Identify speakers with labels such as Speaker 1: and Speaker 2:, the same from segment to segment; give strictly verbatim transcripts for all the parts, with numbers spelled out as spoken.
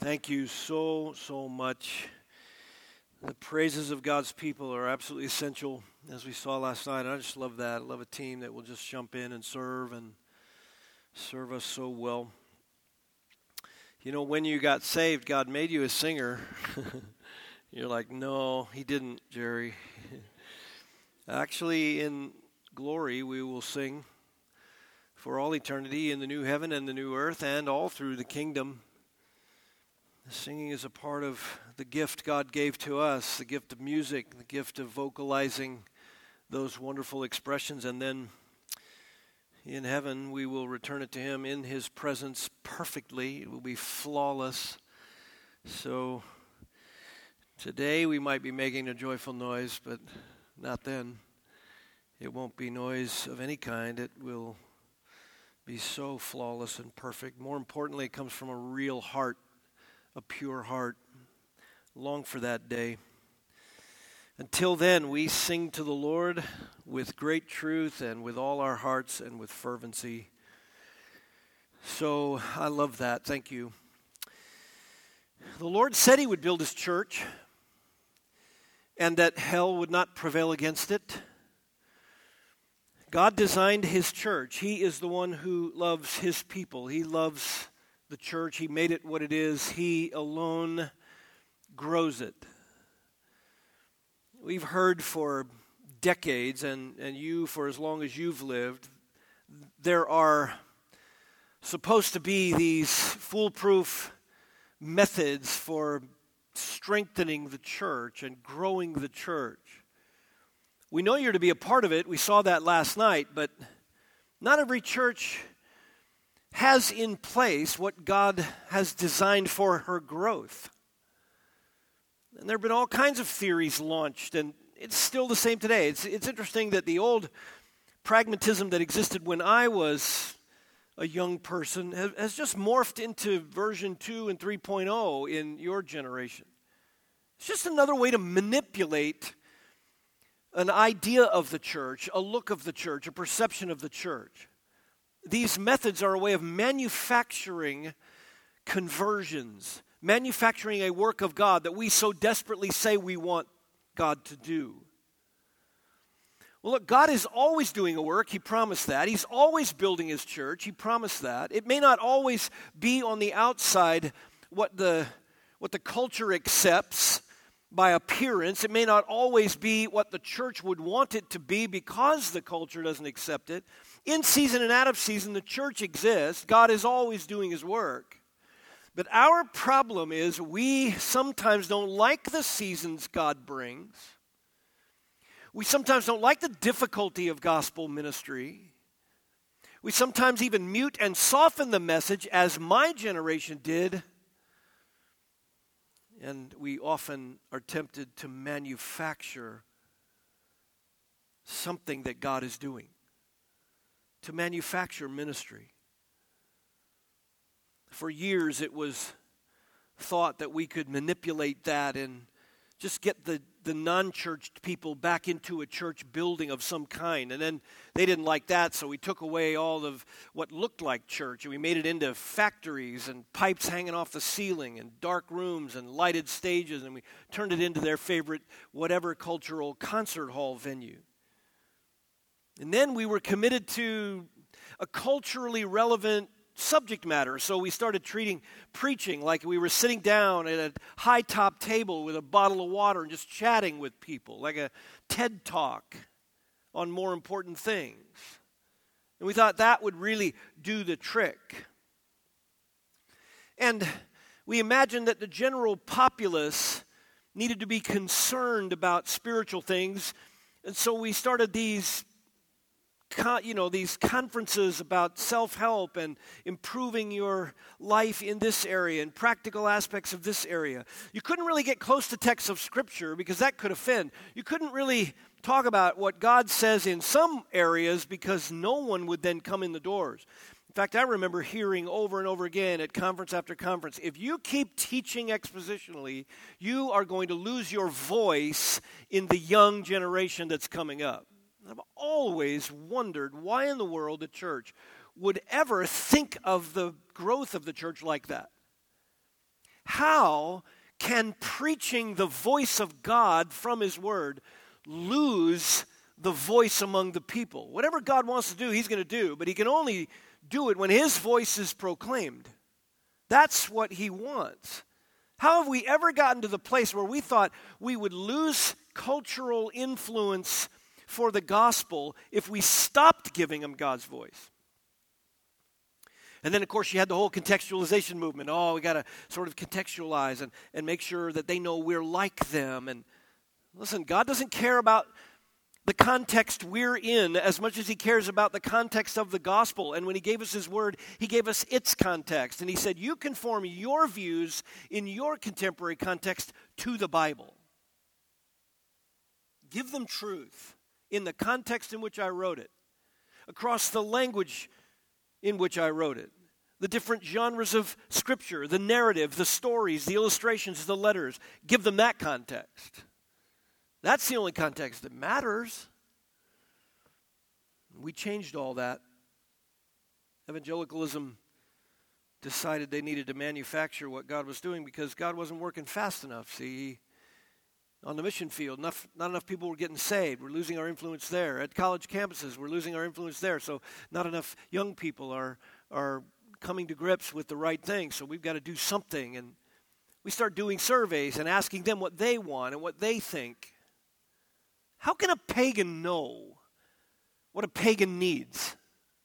Speaker 1: Thank you so, so much. The praises of God's people are absolutely essential, as we saw last night. I just love that. I love a team that will just jump in and serve and serve us so well. You know, when you got saved, God made you a singer. You're like, no, he didn't, Jerry. Actually, in glory, we will sing for all eternity in the new heaven and the new earth and all through the kingdom. Singing is a part of the gift God gave to us, the gift of music, the gift of vocalizing those wonderful expressions, and then in heaven we will return it to Him in His presence perfectly. It will be flawless. So today we might be making a joyful noise, but not then. It won't be noise of any kind. It will be so flawless and perfect. More importantly, it comes from a real heart. A pure heart. Long for that day. Until then, we sing to the Lord with great truth and with all our hearts and with fervency. So I love that. Thank you. The Lord said He would build His church and that hell would not prevail against it. God designed His church. He is the one who loves His people. He loves the church. He made it what it is. He alone grows it. We've heard for decades, and, and you for as long as you've lived, there are supposed to be these foolproof methods for strengthening the church and growing the church. We know you're to be a part of it. We saw that last night, but not every church has in place what God has designed for her growth. And there have been all kinds of theories launched, and it's still the same today. It's, it's interesting that the old pragmatism that existed when I was a young person has, has just morphed into version two and three point oh in your generation. It's just another way to manipulate an idea of the church, a look of the church, a perception of the church. These methods are a way of manufacturing conversions, manufacturing a work of God that we so desperately say we want God to do. Well, look, God is always doing a work. He promised that. He's always building His church. He promised that. It may not always be on the outside what the, what the culture accepts by appearance. It may not always be what the church would want it to be because the culture doesn't accept it. In season and out of season, the church exists. God is always doing His work. But our problem is we sometimes don't like the seasons God brings. We sometimes don't like the difficulty of gospel ministry. We sometimes even mute and soften the message, as my generation did. And we often are tempted to manufacture something that God is doing. To manufacture ministry. For years it was thought that we could manipulate that and just get the, the non-churched people back into a church building of some kind. And then they didn't like that, so we took away all of what looked like church, and we made it into factories and pipes hanging off the ceiling and dark rooms and lighted stages, and we turned it into their favorite whatever cultural concert hall venue. And then we were committed to a culturally relevant subject matter. So we started treating preaching like we were sitting down at a high-top table with a bottle of water and just chatting with people, like a TED Talk on more important things. And we thought that would really do the trick. And we imagined that the general populace needed to be concerned about spiritual things, and so we started these you know, these conferences about self-help and improving your life in this area and practical aspects of this area. You couldn't really get close to texts of Scripture because that could offend. You couldn't really talk about what God says in some areas because no one would then come in the doors. In fact, I remember hearing over and over again at conference after conference, if you keep teaching expositionally, you are going to lose your voice in the young generation that's coming up. I've always wondered why in the world the church would ever think of the growth of the church like that. How can preaching the voice of God from His Word lose the voice among the people? Whatever God wants to do, He's going to do, but He can only do it when His voice is proclaimed. That's what He wants. How have we ever gotten to the place where we thought we would lose cultural influence for the gospel if we stopped giving them God's voice? And then, of course, you had the whole contextualization movement. Oh, we got to sort of contextualize and, and make sure that they know we're like them. And listen, God doesn't care about the context we're in as much as He cares about the context of the gospel. And when He gave us His word, He gave us its context. And He said, you conform your views in your contemporary context to the Bible. Give them truth in the context in which I wrote it, across the language in which I wrote it, the different genres of Scripture, the narrative, the stories, the illustrations, the letters. Give them that context. That's the only context that matters. We changed all that. Evangelicalism decided they needed to manufacture what God was doing because God wasn't working fast enough. See, on the mission field, enough, not enough people were getting saved. We're losing our influence there. At college campuses, we're losing our influence there. So not enough young people are, are coming to grips with the right thing. So we've got to do something. And we start doing surveys and asking them what they want and what they think. How can a pagan know what a pagan needs?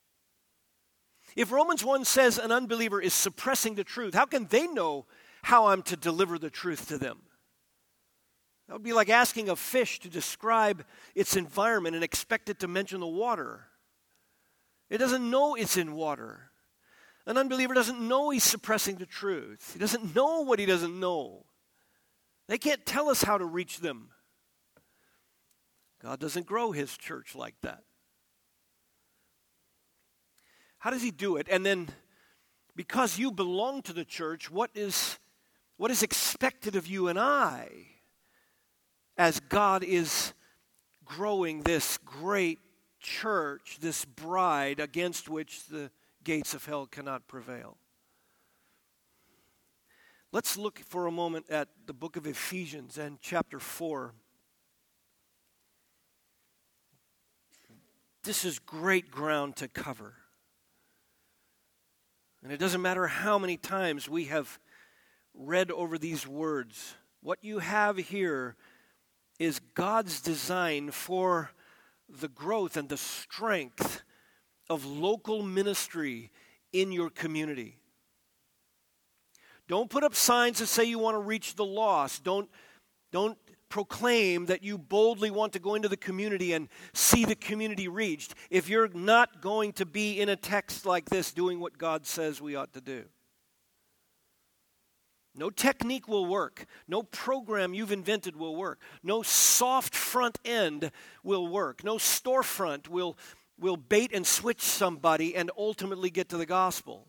Speaker 1: If Romans one says an unbeliever is suppressing the truth, how can they know how I'm to deliver the truth to them? That would be like asking a fish to describe its environment and expect it to mention the water. It doesn't know it's in water. An unbeliever doesn't know he's suppressing the truth. He doesn't know what he doesn't know. They can't tell us how to reach them. God doesn't grow His church like that. How does He do it? And then, because you belong to the church, what is, what is expected of you and I as God is growing this great church, this bride against which the gates of hell cannot prevail? Let's look for a moment at the book of Ephesians and chapter four. This is great ground to cover. And it doesn't matter how many times we have read over these words. What you have here is God's design for the growth and the strength of local ministry in your community. Don't put up signs that say you want to reach the lost. Don't, don't proclaim that you boldly want to go into the community and see the community reached if you're not going to be in a text like this doing what God says we ought to do. No technique will work. No program you've invented will work. No soft front end will work. No storefront will, will bait and switch somebody and ultimately get to the gospel.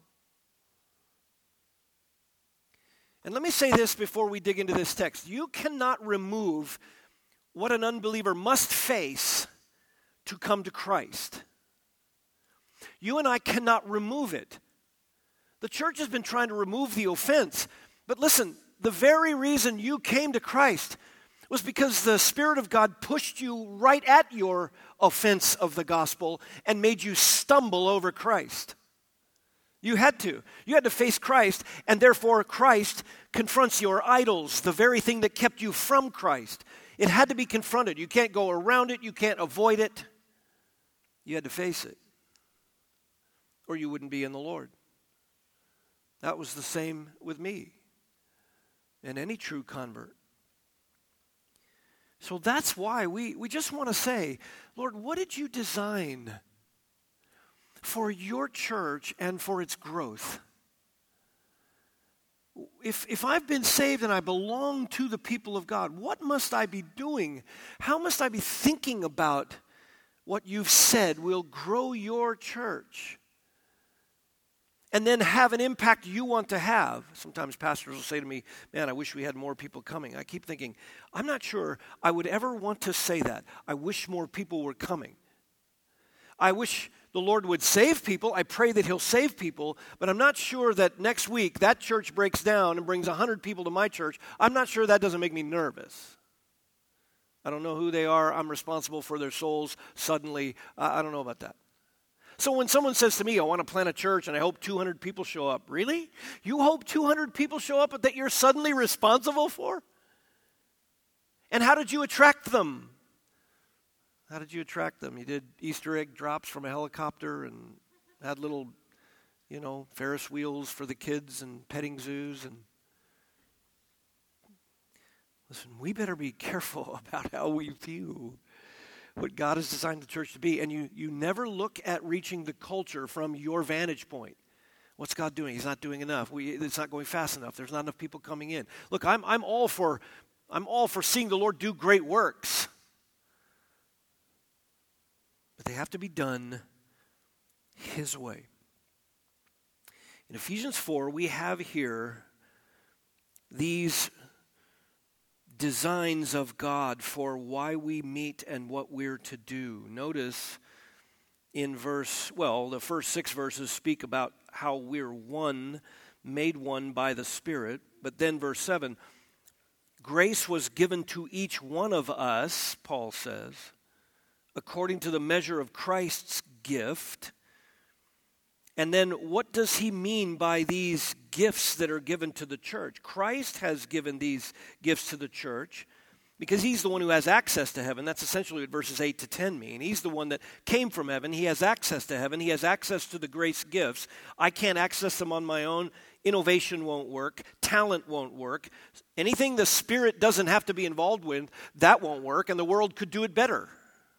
Speaker 1: And let me say this before we dig into this text. You cannot remove what an unbeliever must face to come to Christ. You and I cannot remove it. The church has been trying to remove the offense. But listen, the very reason you came to Christ was because the Spirit of God pushed you right at your offense of the gospel and made you stumble over Christ. You had to. You had to face Christ, and therefore Christ confronts your idols, the very thing that kept you from Christ. It had to be confronted. You can't go around it. You can't avoid it. You had to face it, or you wouldn't be in the Lord. That was the same with me and any true convert. So that's why we, we just want to say, Lord, what did you design for your church and for its growth? If, if I've been saved and I belong to the people of God, what must I be doing? How must I be thinking about what you've said will grow your church and then have an impact you want to have? Sometimes pastors will say to me, man, I wish we had more people coming. I keep thinking, I'm not sure I would ever want to say that. I wish more people were coming. I wish the Lord would save people. I pray that he'll save people, but I'm not sure that next week that church breaks down and brings one hundred people to my church. I'm not sure that doesn't make me nervous. I don't know who they are. I'm responsible for their souls suddenly. I don't know about that. So when someone says to me, I want to plant a church and I hope two hundred people show up, really? You hope two hundred people show up that you're suddenly responsible for? And how did you attract them? How did you attract them? You did Easter egg drops from a helicopter and had little, you know, Ferris wheels for the kids and petting zoos. And listen, we better be careful about how we view what God has designed the church to be. And you, you never look at reaching the culture from your vantage point. What's God doing? He's not doing enough. We, it's not going fast enough. There's not enough people coming in. Look, I'm, I'm all for, I'm all for seeing the Lord do great works. But they have to be done his way. In Ephesians four, we have here these designs of God for why we meet and what we're to do. Notice in verse, well, the first six verses speak about how we're one, made one by the Spirit. But then verse seven, grace was given to each one of us, Paul says, according to the measure of Christ's gift. And then what does he mean by these gifts that are given to the church? Christ has given these gifts to the church because he's the one who has access to heaven. That's essentially what verses eight to ten mean. He's the one that came from heaven. He has access to heaven. He has access to the grace gifts. I can't access them on my own. Innovation won't work. Talent won't work. Anything the Spirit doesn't have to be involved with, that won't work, and the world could do it better.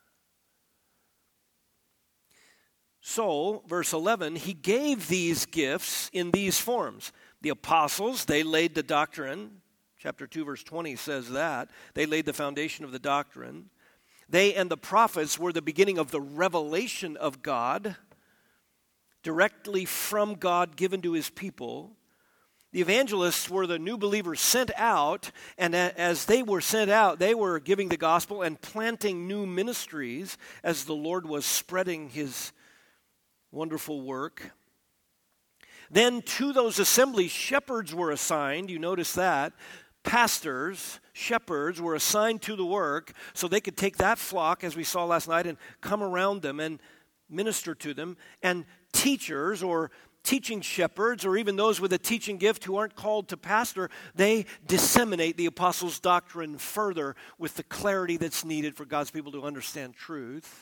Speaker 1: So, verse eleven, he gave these gifts in these forms. The apostles, they laid the doctrine. Chapter two, verse twenty says that. They laid the foundation of the doctrine. They and the prophets were the beginning of the revelation of God, directly from God given to his people. The evangelists were the new believers sent out, and as they were sent out, they were giving the gospel and planting new ministries as the Lord was spreading his wonderful work. Then to those assemblies, shepherds were assigned. You notice that. Pastors, shepherds were assigned to the work so they could take that flock, as we saw last night, and come around them and minister to them. And teachers or teaching shepherds, or even those with a teaching gift who aren't called to pastor, they disseminate the apostles' doctrine further with the clarity that's needed for God's people to understand truth.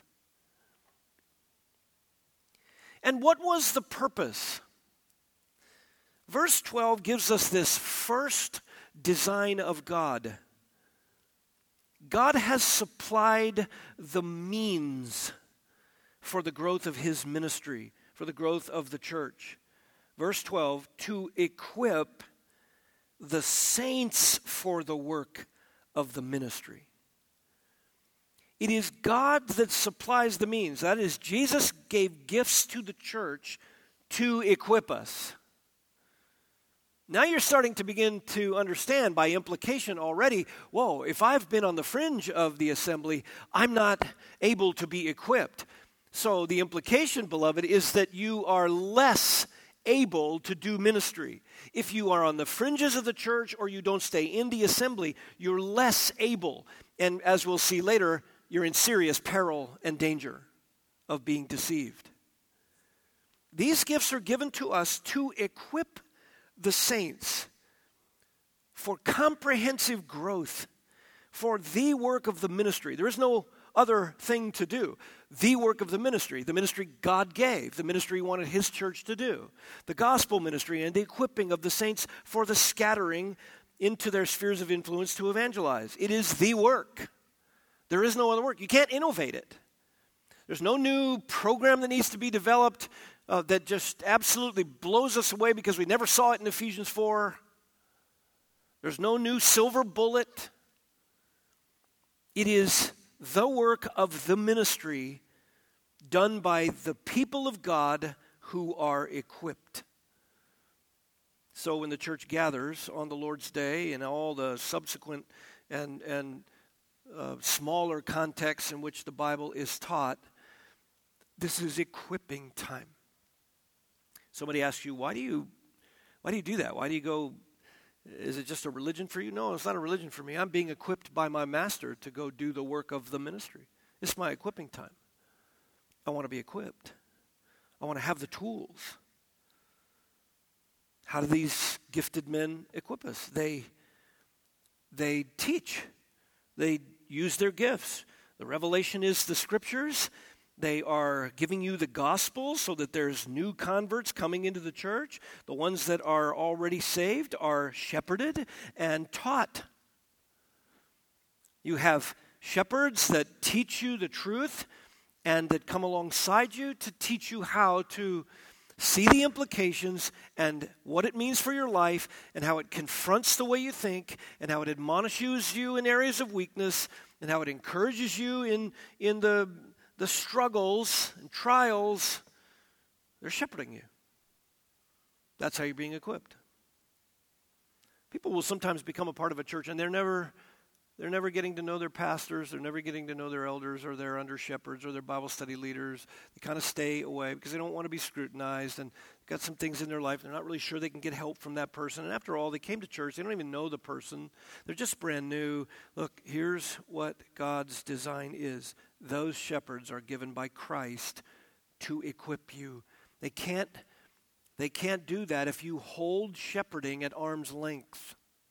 Speaker 1: And what was the purpose? Verse twelve gives us this first design of God. God has supplied the means for the growth of his ministry, for the growth of the church. Verse twelve, to equip the saints for the work of the ministry. It is God that supplies the means. That is, Jesus gave gifts to the church to equip us. Now you're starting to begin to understand by implication already, whoa, if I've been on the fringe of the assembly, I'm not able to be equipped. So the implication, beloved, is that you are less able to do ministry. If you are on the fringes of the church or you don't stay in the assembly, you're less able. And as we'll see later, you're in serious peril and danger of being deceived. These gifts are given to us to equip the saints for comprehensive growth, for the work of the ministry. There is no other thing to do. The work of the ministry, the ministry God gave, the ministry he wanted his church to do, the gospel ministry and the equipping of the saints for the scattering into their spheres of influence to evangelize. It is the work. There is no other work. You can't innovate it. There's no new program that needs to be developed uh, that just absolutely blows us away because we never saw it in Ephesians four. There's no new silver bullet. It is the work of the ministry done by the people of God who are equipped. So when the church gathers on the Lord's Day and all the subsequent and and Uh, smaller contexts in which the Bible is taught, This is equipping time. Somebody asks you, why do you, why do you do that? Why do you go, is it just a religion for you? No, it's not a religion for me. I'm being equipped by my master to go do the work of the ministry. It's my equipping time. I want to be equipped. I want to have the tools. How do these gifted men equip us? They, they teach. They use their gifts. The revelation is the scriptures. They are giving you the gospel so that there's new converts coming into the church. The ones that are already saved are shepherded and taught. You have shepherds that teach you the truth and that come alongside you to teach you how to see the implications and what it means for your life and how it confronts the way you think and how it admonishes you in areas of weakness and how it encourages you in, in the, the struggles and trials. They're shepherding you. That's how you're being equipped. People will sometimes become a part of a church and they're never... They're never getting to know their pastors. They're never getting to know their elders or their under shepherds or their Bible study leaders. They kind of stay away because they don't want to be scrutinized and got some things in their life. They're not really sure they can get help from that person. And after all, they came to church. They don't even know the person. They're just brand new. Look, here's what God's design is. Those shepherds are given by Christ to equip you. They can't, they can't do that if you hold shepherding at arm's length.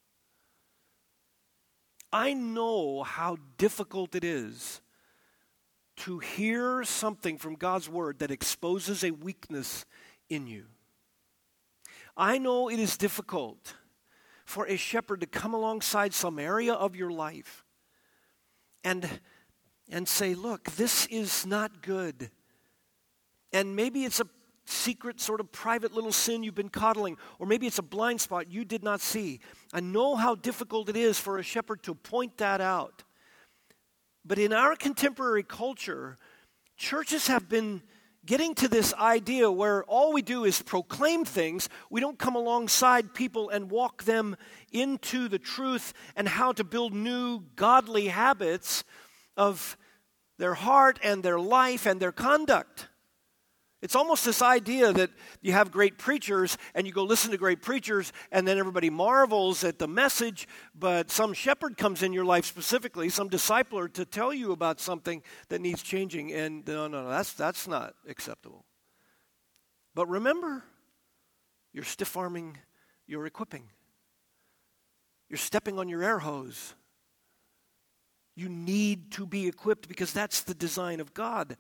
Speaker 1: I know how difficult it is to hear something from God's word that exposes a weakness in you. I know it is difficult for a shepherd to come alongside some area of your life and, and say, look, this is not good. And maybe it's a secret sort of private little sin you've been coddling, or maybe it's a blind spot you did not see. I know how difficult it is for a shepherd to point that out. But in our contemporary culture, churches have been getting to this idea where all we do is proclaim things. We don't come alongside people and walk them into the truth and how to build new godly habits of their heart and their life and their conduct. It's almost this idea that you have great preachers and you go listen to great preachers and then everybody marvels at the message, but some shepherd comes in your life specifically, some discipler to tell you about something that needs changing. And no, no, no, that's, that's not acceptable. But remember, you're stiff-arming your equipping. You're stepping on your air hose. You need to be equipped because that's the design of God.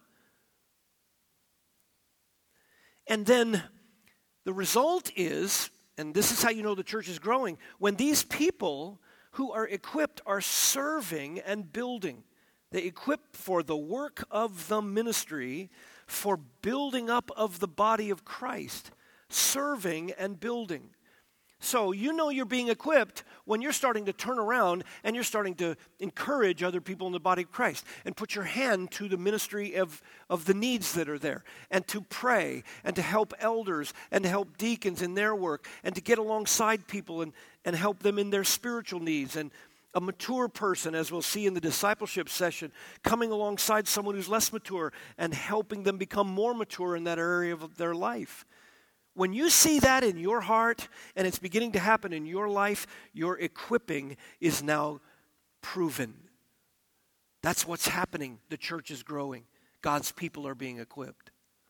Speaker 1: And then the result is, and this is how you know the church is growing, when these people who are equipped are serving and building. They equip for the work of the ministry, for building up of the body of Christ, serving and building. So you know you're being equipped when you're starting to turn around and you're starting to encourage other people in the body of Christ and put your hand to the ministry of, of the needs that are there and to pray and to help elders and to help deacons in their work and to get alongside people and, and help them in their spiritual needs. And a mature person, as we'll see in the discipleship session, coming alongside someone who's less mature and helping them become more mature in that area of their life. When you see that in your heart and it's beginning to happen in your life, your equipping is now proven. That's what's happening. The church is growing. God's people are being equipped.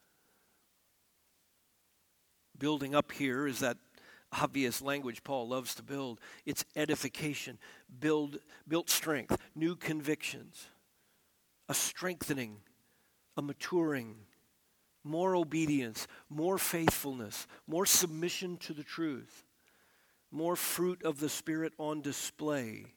Speaker 1: Building up here is that obvious language Paul loves to build. It's edification, build, built strength, new convictions, a strengthening, a maturing, more obedience, more faithfulness, more submission to the truth, more fruit of the Spirit on display.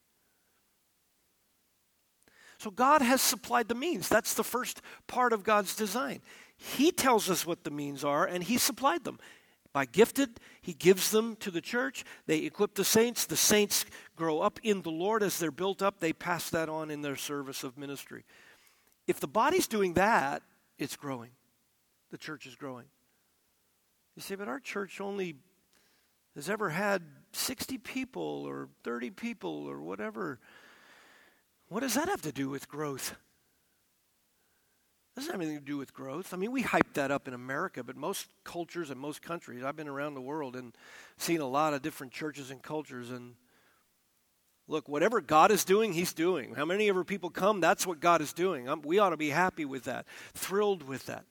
Speaker 1: So God has supplied the means. That's the first part of God's design. He tells us what the means are, and He supplied them. By gifted, He gives them to the church. They equip the saints. The saints grow up in the Lord. As they're built up, they pass that on in their service of ministry. If the body's doing that, it's growing. The church is growing. You say, but our church only has ever had sixty people or thirty people or whatever. What does that have to do with growth? doesn't have anything to do with growth. I mean, we hype that up in America, but most cultures and most countries, I've been around the world and seen a lot of different churches and cultures, and look, whatever God is doing, he's doing. How many ever people come, that's what God is doing. Um, we ought to be happy with that, thrilled with that.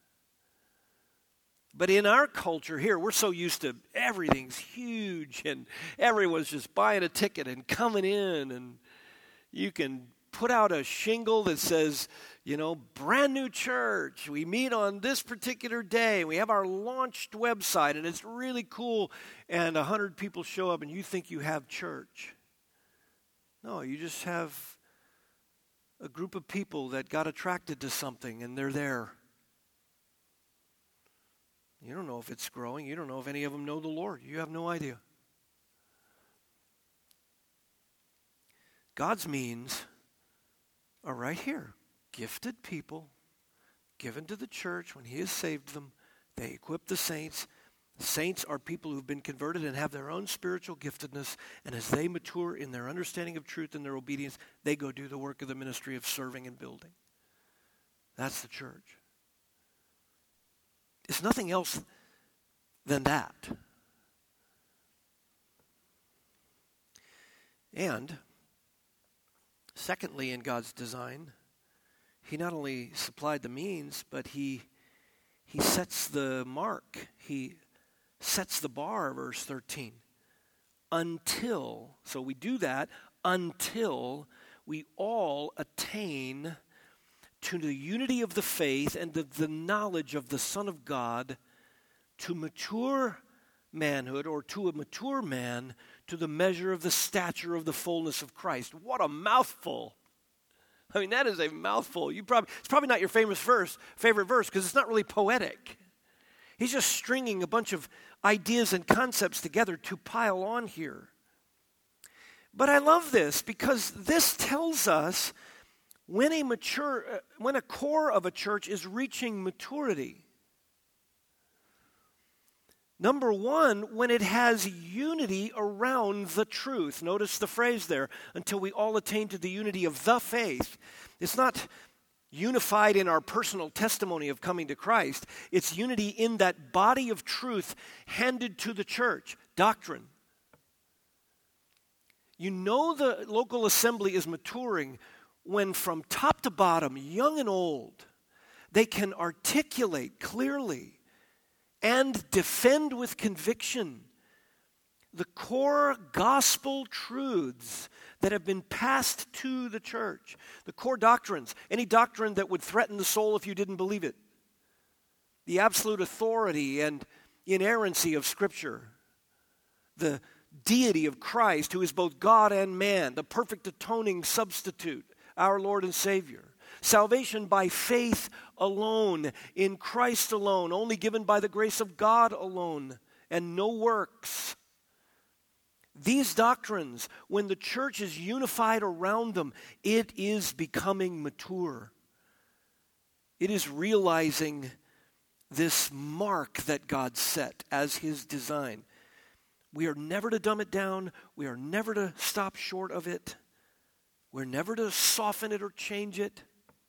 Speaker 1: But in our culture here, we're so used to everything's huge and everyone's just buying a ticket and coming in, and you can put out a shingle that says, you know, brand new church. We meet on this particular day. We have our launched website, and it's really cool, and a hundred people show up, and you think you have church. No, you just have a group of people that got attracted to something, and they're there. You don't know if it's growing. You don't know if any of them know the Lord. You have no idea. God's means are right here. Gifted people given to the church when he has saved them. They equip the saints. The saints are people who've been converted and have their own spiritual giftedness, and as they mature in their understanding of truth and their obedience, they go do the work of the ministry of serving and building. That's the church. It's nothing else than that. And secondly, in God's design, he not only supplied the means, but he he sets the mark. He sets the bar, verse thirteen. Until, so we do that until we all attain to the unity of the faith and the, the knowledge of the Son of God, to mature manhood, or to a mature man, to the measure of the stature of the fullness of Christ. What a mouthful. I mean, that is a mouthful. You probably it's probably not your famous verse, favorite verse, because it's not really poetic. He's just stringing a bunch of ideas and concepts together to pile on here. But I love this because this tells us when a mature, uh, when a core of a church is reaching maturity. Number one, when it has unity around the truth. Notice the phrase there, until we all attain to the unity of the faith. It's not unified in our personal testimony of coming to Christ. It's unity in that body of truth handed to the church, doctrine. You know the local assembly is maturing when from top to bottom, young and old, they can articulate clearly and defend with conviction the core gospel truths that have been passed to the church. The core doctrines, any doctrine that would threaten the soul if you didn't believe it. The absolute authority and inerrancy of Scripture. The deity of Christ, who is both God and man, the perfect atoning substitute, our Lord and Savior. Salvation by faith alone, in Christ alone, only given by the grace of God alone, and no works. These doctrines, when the church is unified around them, it is becoming mature. It is realizing this mark that God set as his design. We are never to dumb it down. We are never to stop short of it. We're never to soften it or change it.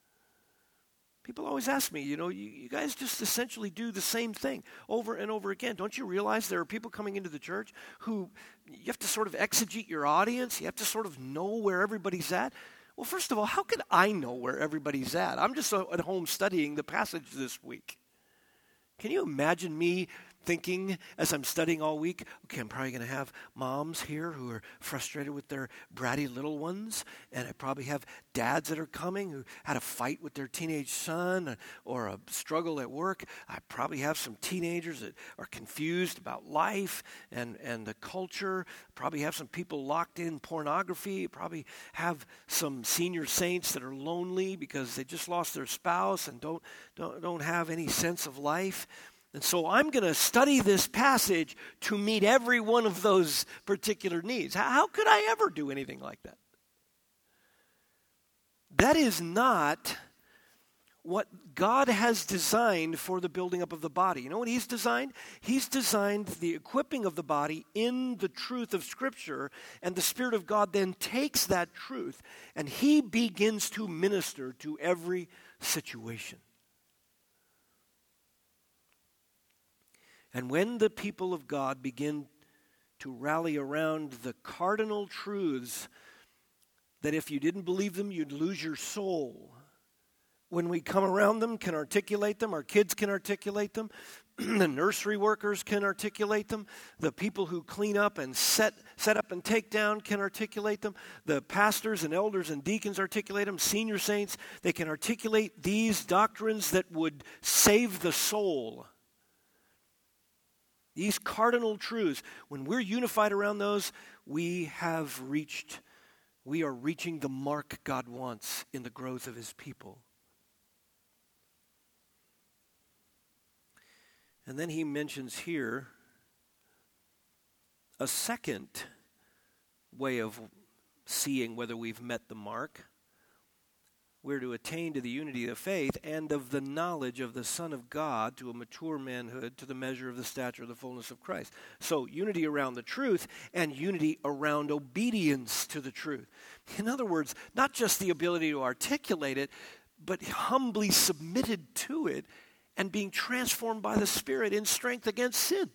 Speaker 1: People always ask me, you know, you, you guys just essentially do the same thing over and over again. Don't you realize there are people coming into the church who you have to sort of exegete your audience? You have to sort of know where everybody's at. Well, first of all, how can I know where everybody's at? I'm just at home studying the passage this week. Can you imagine me thinking as I'm studying all week, okay, I'm probably going to have moms here who are frustrated with their bratty little ones, and I probably have dads that are coming who had a fight with their teenage son or a struggle at work. I probably have some teenagers that are confused about life and, and the culture. Probably have some people locked in pornography. Probably have some senior saints that are lonely because they just lost their spouse and don't don't, don't have any sense of life. And so I'm going to study this passage to meet every one of those particular needs. How, how could I ever do anything like that? That is not what God has designed for the building up of the body. You know what he's designed? He's designed the equipping of the body in the truth of Scripture, and the Spirit of God then takes that truth and he begins to minister to every situation. And when the people of God begin to rally around the cardinal truths that if you didn't believe them, you'd lose your soul. When we come around them, can articulate them, our kids can articulate them, the nursery workers can articulate them, the people who clean up and set, set up and take down can articulate them, the pastors and elders and deacons articulate them, senior saints, they can articulate these doctrines that would save the soul. These cardinal truths, when we're unified around those, we have reached, we are reaching the mark God wants in the growth of his people. And then he mentions here a second way of seeing whether we've met the mark. We're to attain to the unity of faith and of the knowledge of the Son of God, to a mature manhood, to the measure of the stature of the fullness of Christ. So unity around the truth and unity around obedience to the truth. In other words, not just the ability to articulate it, but humbly submitted to it and being transformed by the Spirit in strength against sin.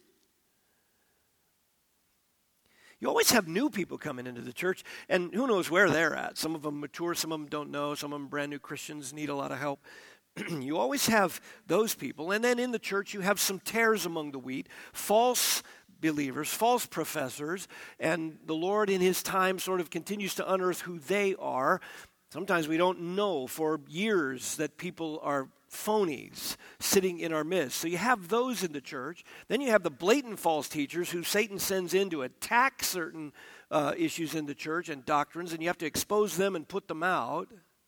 Speaker 1: You always have new people coming into the church, and who knows where they're at. Some of them mature, some of them don't know, some of them brand new Christians, need a lot of help. You always have those people, and then in the church you have some tares among the wheat, false believers, false professors, and the Lord in his time sort of continues to unearth who they are. Sometimes we don't know for years that people are phonies sitting in our midst. So you have those in the church. Then you have the blatant false teachers who Satan sends in to attack certain uh, issues in the church and doctrines, and you have to expose them and put them out.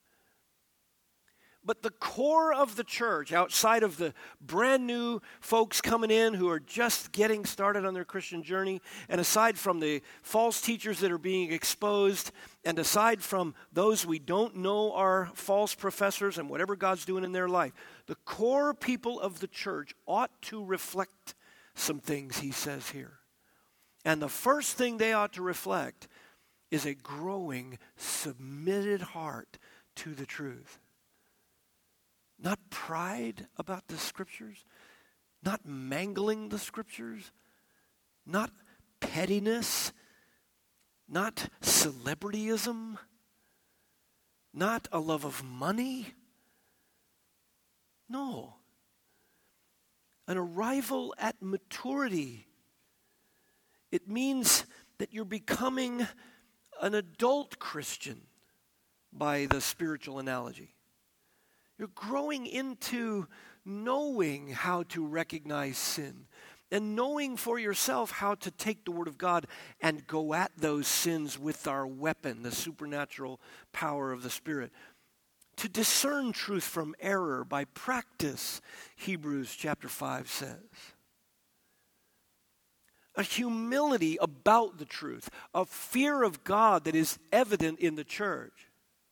Speaker 1: But the core of the church, outside of the brand new folks coming in who are just getting started on their Christian journey, and aside from the false teachers that are being exposed, and aside from those we don't know are false professors and whatever God's doing in their life, the core people of the church ought to reflect some things, he says here. And the first thing they ought to reflect is a growing, submitted heart to the truth. Not pride about the Scriptures, not mangling the Scriptures, not pettiness, not celebrityism, not a love of money. No. An arrival at maturity. It means that you're becoming an adult Christian by the spiritual analogy. You're growing into knowing how to recognize sin and knowing for yourself how to take the Word of God and go at those sins with our weapon, the supernatural power of the Spirit. To discern truth from error by practice, Hebrews chapter five says. A humility about the truth, a fear of God that is evident in the church.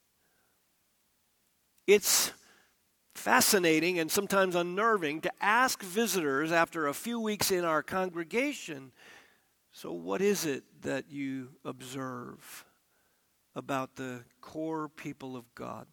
Speaker 1: It's fascinating and sometimes unnerving to ask visitors after a few weeks in our congregation, so what is it that you observe about the core people of God?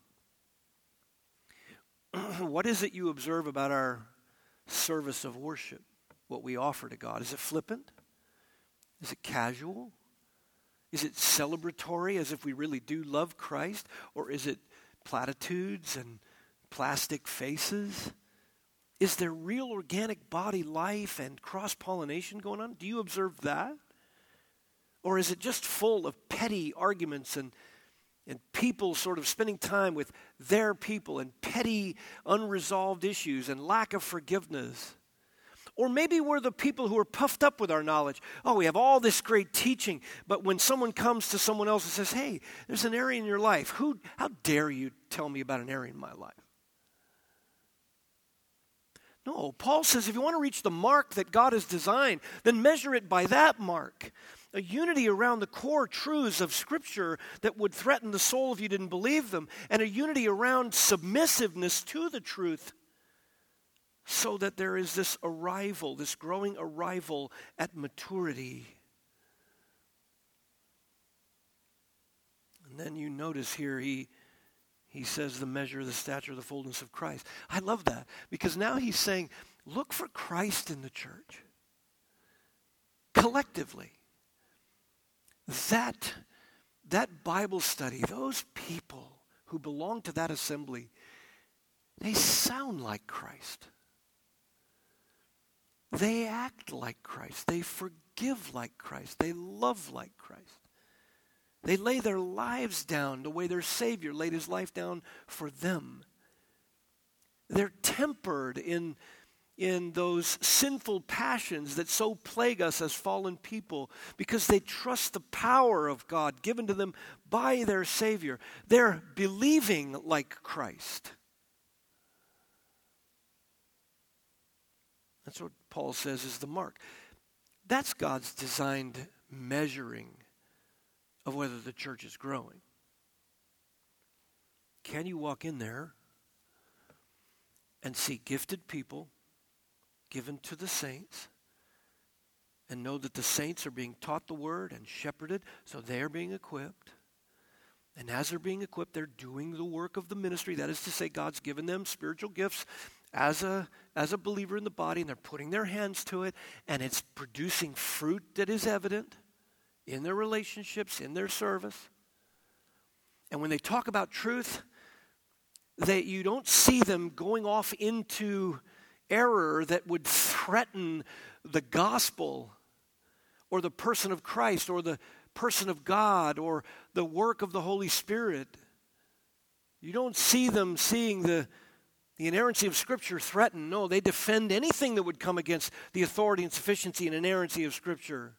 Speaker 1: What is it you observe about our service of worship, what we offer to God? Is it flippant? Is it casual? Is it celebratory as if we really do love Christ? Or is it platitudes and plastic faces? Is there real organic body life and cross-pollination going on? Do you observe that? Or is it just full of petty arguments and, and people sort of spending time with their people and petty unresolved issues and lack of forgiveness? Or maybe we're the people who are puffed up with our knowledge. Oh, we have all this great teaching, but when someone comes to someone else and says, hey, there's an area in your life, who, how dare you tell me about an area in my life? No, Paul says if you want to reach the mark that God has designed, then measure it by that mark. A unity around the core truths of Scripture that would threaten the soul if you didn't believe them, and a unity around submissiveness to the truth so that there is this arrival, this growing arrival at maturity. And then you notice here he He says the measure of the stature of the fullness of Christ. I love that because now he's saying, look for Christ in the church. collectively. That, that Bible study, those people who belong to that assembly, they sound like Christ. They act like Christ. They forgive like Christ. They love like Christ. They lay their lives down the way their Savior laid his life down for them. They're tempered in, in those sinful passions that so plague us as fallen people because they trust the power of God given to them by their Savior. They're believing like Christ. That's what Paul says is the mark. That's God's designed measuring of whether the church is growing. Can you walk in there and see gifted people given to the saints and know that the saints are being taught the word and shepherded, so they are being equipped? And as they're being equipped, they're doing the work of the ministry. That is to say, God's given them spiritual gifts as a, as a believer in the body, and they're putting their hands to it, and it's producing fruit that is evident in their relationships, in their service. And when they talk about truth, they, you don't see them going off into error that would threaten the gospel or the person of Christ or the person of God or the work of the Holy Spirit. You don't see them seeing the, the inerrancy of Scripture threatened. No, they defend anything that would come against the authority and sufficiency and inerrancy of Scripture.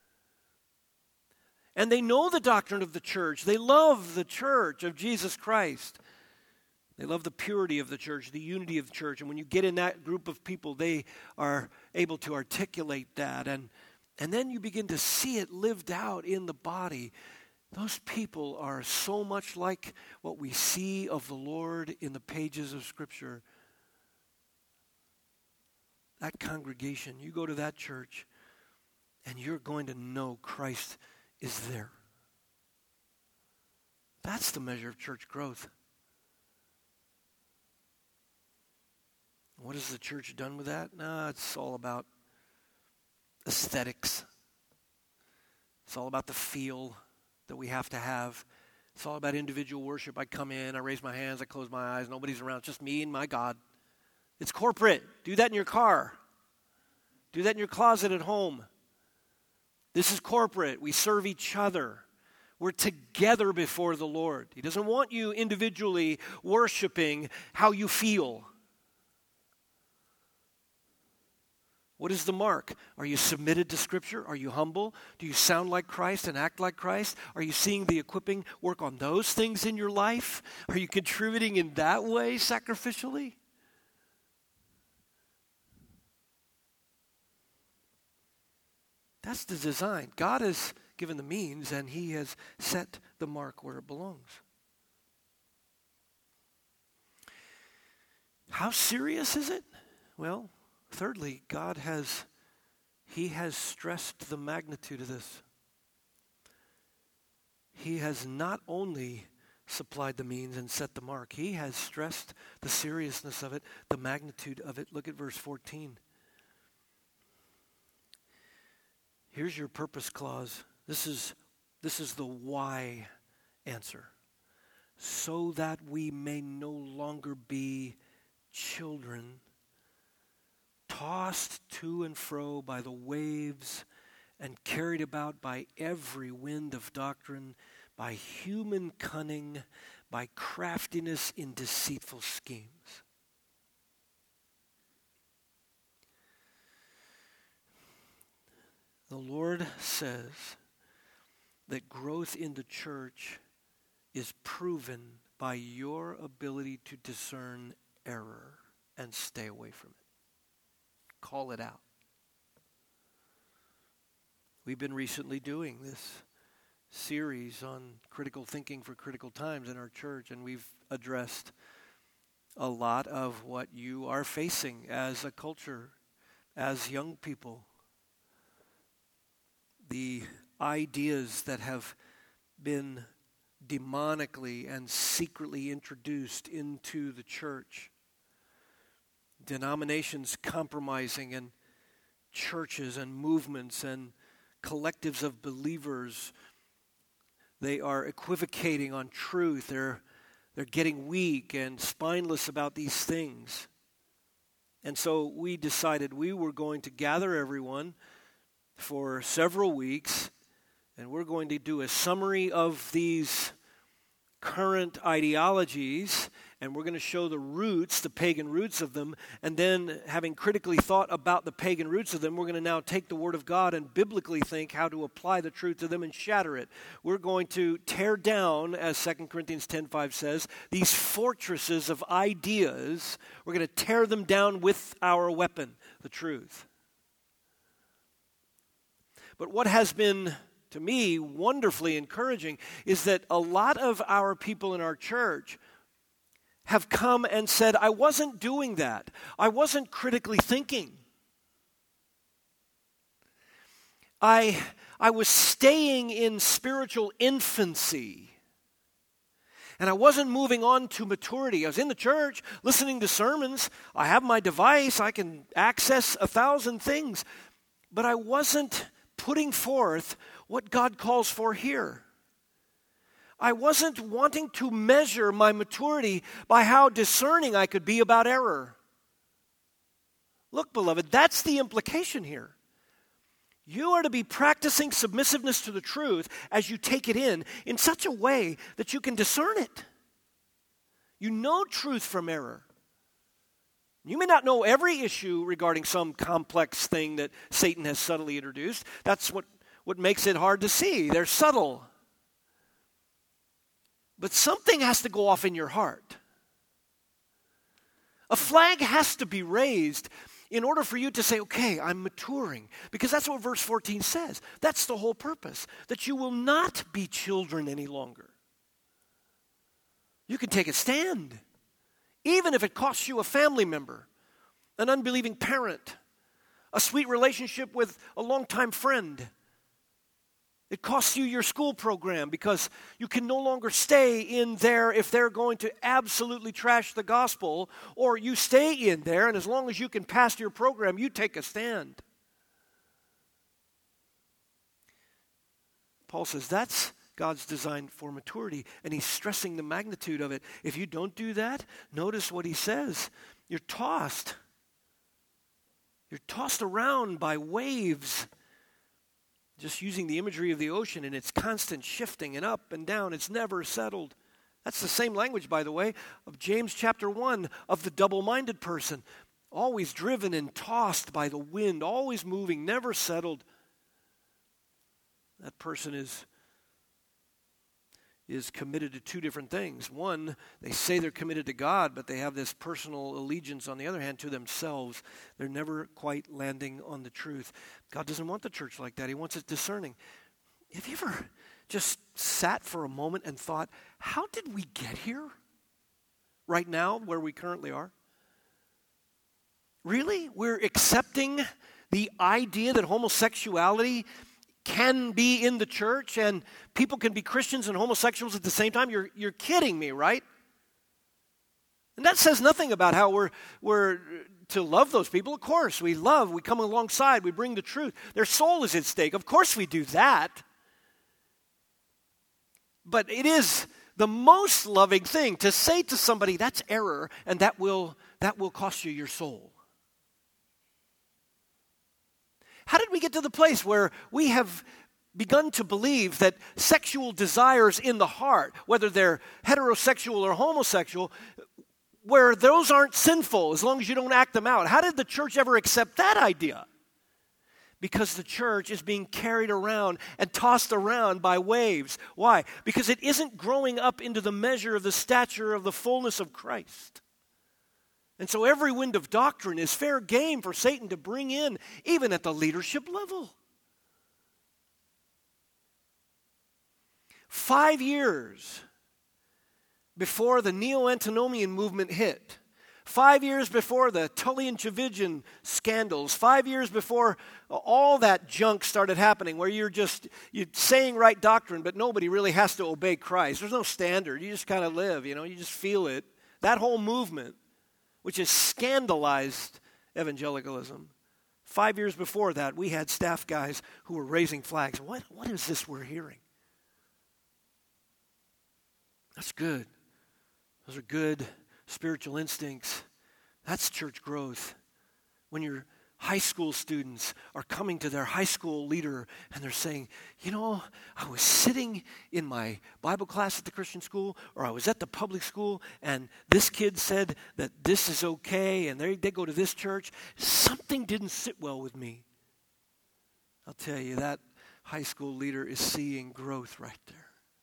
Speaker 1: And they know the doctrine of the church. They love the church of Jesus Christ. They love the purity of the church, the unity of the church. And when you get in that group of people, they are able to articulate that. And, and then you begin to see it lived out in the body. Those people are so much like what we see of the Lord in the pages of Scripture. That congregation, you go to that church, and you're going to know Christ is there. That's the measure of church growth. What has the church done with that? No, it's all about aesthetics. It's all about the feel that we have to have. It's all about individual worship. I come in, I raise my hands, I close my eyes, nobody's around. It's just me and my God. It's corporate. Do that in your car. Do that in your closet at home. This is corporate. We serve each other. We're together before the Lord. He doesn't want you individually worshiping how you feel. What is the mark? Are you submitted to Scripture? Are you humble? Do you sound like Christ and act like Christ? Are you seeing the equipping work on those things in your life? Are you contributing in that way sacrificially? That's the design. God has given the means, and He has set the mark where it belongs. How serious is it? Well, thirdly, God has, He has stressed the magnitude of this. He has not only supplied the means and set the mark, He has stressed the seriousness of it, the magnitude of it. Look at verse fourteen. Here's your purpose clause. This is, this is the why answer. So that we may no longer be children, tossed to and fro by the waves and carried about by every wind of doctrine, by human cunning, by craftiness in deceitful schemes. The Lord says that growth in the church is proven by your ability to discern error and stay away from it. Call it out. We've been recently doing this series on critical thinking for critical times in our church, and we've addressed a lot of what you are facing as a culture, as young people. The ideas that have been demonically and secretly introduced into the church. Denominations compromising and churches and movements and collectives of believers. They are equivocating on truth. They're, they're getting weak and spineless about these things. And so we decided we were going to gather everyone for several weeks, and we're going to do a summary of these current ideologies, and we're going to show the roots, the pagan roots of them, and then having critically thought about the pagan roots of them, we're going to now take the Word of God and biblically think how to apply the truth to them and shatter it. We're going to tear down, as Second Corinthians ten five says, these fortresses of ideas. We're going to tear them down with our weapon, the truth. But what has been, to me, wonderfully encouraging is that a lot of our people in our church have come and said, I wasn't doing that. I wasn't critically thinking. I, I was staying in spiritual infancy. And I wasn't moving on to maturity. I was in the church, listening to sermons. I have my device. I can access a thousand things. But I wasn't putting forth what God calls for here. I wasn't wanting to measure my maturity by how discerning I could be about error. Look, beloved, that's the implication here. You are to be practicing submissiveness to the truth as you take it in, in such a way that you can discern it. You know truth from error. You may not know every issue regarding some complex thing that Satan has subtly introduced. That's what, what makes it hard to see. They're subtle. But something has to go off in your heart. A flag has to be raised in order for you to say, okay, I'm maturing. Because that's what verse fourteen says. That's the whole purpose. That you will not be children any longer. You can take a stand. Even if it costs you a family member, an unbelieving parent, a sweet relationship with a longtime friend. It costs you your school program because you can no longer stay in there if they're going to absolutely trash the gospel, or you stay in there, and as long as you can pass your program, you take a stand. Paul says that's God's design for maturity, and he's stressing the magnitude of it. If you don't do that, notice what he says. You're tossed. You're tossed around by waves. Just using the imagery of the ocean and its constant shifting and up and down. It's never settled. That's the same language, by the way, of James chapter one, of the double-minded person. Always driven and tossed by the wind, always moving, never settled. That person is, is committed to two different things. One, they say they're committed to God, but they have this personal allegiance, on the other hand, to themselves. They're never quite landing on the truth. God doesn't want the church like that. He wants it discerning. Have you ever just sat for a moment and thought, how did we get here? Right now, where we currently are? Really? We're accepting the idea that homosexuality can be in the church and people can be Christians and homosexuals at the same time? You're, you're kidding me, right? And that says nothing about how we're, we're to love those people. Of course, we love, we come alongside, we bring the truth. Their soul is at stake. Of course we do that. But it is the most loving thing to say to somebody, that's error, and that will, that will cost you your soul. How did we get to the place where we have begun to believe that sexual desires in the heart, whether they're heterosexual or homosexual, where those aren't sinful as long as you don't act them out? How did the church ever accept that idea? Because the church is being carried around and tossed around by waves. Why? Because it isn't growing up into the measure of the stature of the fullness of Christ. And so every wind of doctrine is fair game for Satan to bring in, even at the leadership level. Five years before the neo-antinomian movement hit, five years before the Tullian-Tchividjian scandals, five years before all that junk started happening, where you're just you're saying right doctrine, but nobody really has to obey Christ. There's no standard. You just kind of live, you know, you just feel it. That whole movement, which has scandalized evangelicalism, Five years before that, we had staff guys who were raising flags. What, what is this we're hearing? That's good. Those are good spiritual instincts. That's church growth. When your high school students are coming to their high school leader and they're saying, you know, I was sitting in my Bible class at the Christian school, or I was at the public school, and this kid said that this is okay, and they, they go to this church. Something didn't sit well with me. I'll tell you, that high school leader is seeing growth right there.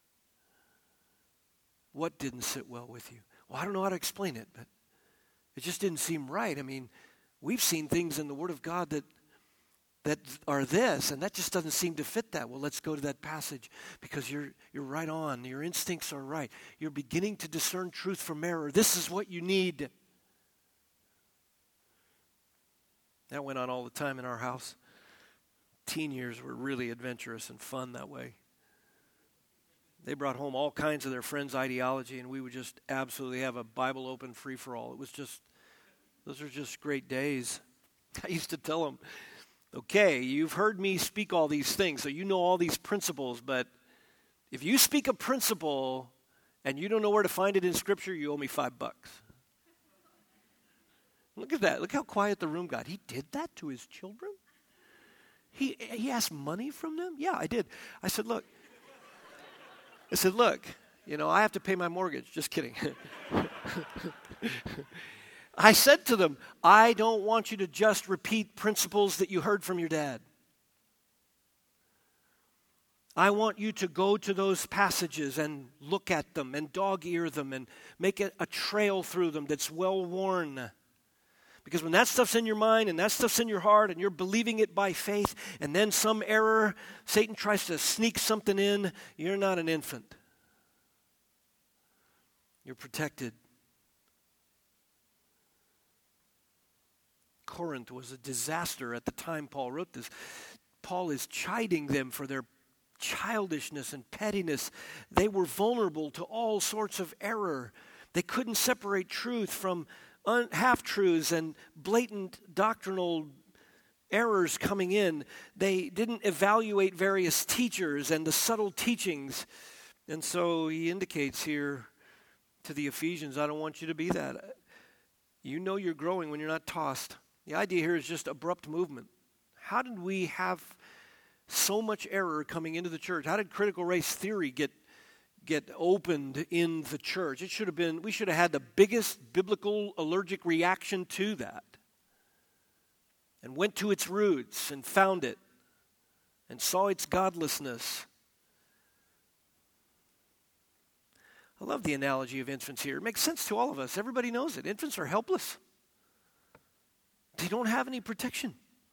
Speaker 1: What didn't sit well with you? Well, I don't know how to explain it, but it just didn't seem right. I mean, we've seen things in the Word of God that that are this, and that just doesn't seem to fit that. Well, let's go to that passage because you're you're right on. Your instincts are right. You're beginning to discern truth from error. This is what you need. That went on all the time in our house. Teen years were really adventurous and fun that way. They brought home all kinds of their friends' ideology, and we would just absolutely have a Bible open free-for-all. It was just, those are just great days. I used to tell them, okay, you've heard me speak all these things, so you know all these principles, but if you speak a principle and you don't know where to find it in Scripture, you owe me five bucks. Look at that. Look how quiet the room got. He did that to his children? He, he asked money from them? Yeah, I did. I said, look. I said, look, you know, I have to pay my mortgage. Just kidding. I said to them, I don't want you to just repeat principles that you heard from your dad. I want you to go to those passages and look at them and dog-ear them and make it a trail through them that's well-worn. Because when that stuff's in your mind and that stuff's in your heart and you're believing it by faith and then some error, Satan tries to sneak something in, you're not an infant. You're protected. Corinth was a disaster at the time Paul wrote this. Paul is chiding them for their childishness and pettiness. They were vulnerable to all sorts of error. They couldn't separate truth from Un- half-truths and blatant doctrinal errors coming in. They didn't evaluate various teachers and the subtle teachings. And so he indicates here to the Ephesians, I don't want you to be that. You know you're growing when you're not tossed. The idea here is just abrupt movement. How did we have so much error coming into the church? How did critical race theory get get opened in the church? It should have been, we should have had the biggest biblical allergic reaction to that and went to its roots and found it and saw its godlessness. I love the analogy of infants here. It makes sense to all of us. Everybody knows it. Infants are helpless. They don't have any protection.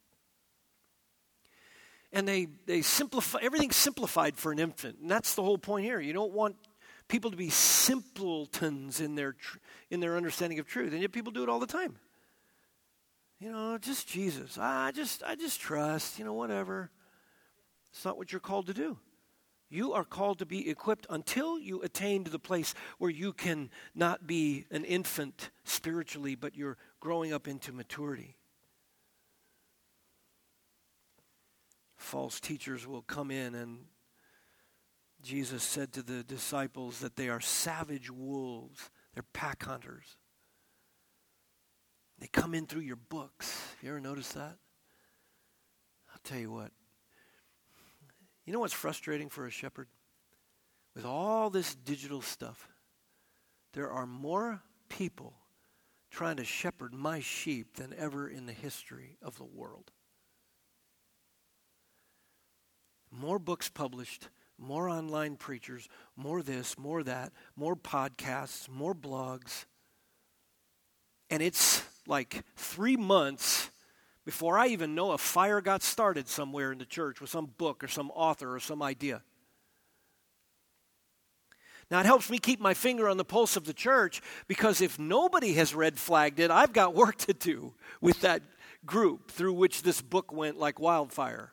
Speaker 1: And they, they simplify, everything's simplified for an infant. And that's the whole point here. You don't want people to be simpletons in their tr- in their understanding of truth. And yet people do it all the time. You know, just Jesus. I just I just trust, you know, whatever. It's not what you're called to do. You are called to be equipped until you attain to the place where you can not be an infant spiritually, but you're growing up into maturity. False teachers will come in, and Jesus said to the disciples that they are savage wolves. They're pack hunters. They come in through your books. You ever notice that? I'll tell you what. You know what's frustrating for a shepherd? With all this digital stuff, there are more people trying to shepherd my sheep than ever in the history of the world. More books published, more online preachers, more this, more that, more podcasts, more blogs. And it's like three months before I even know a fire got started somewhere in the church with some book or some author or some idea. Now, it helps me keep my finger on the pulse of the church because if nobody has red flagged it, I've got work to do with that group through which this book went like wildfire.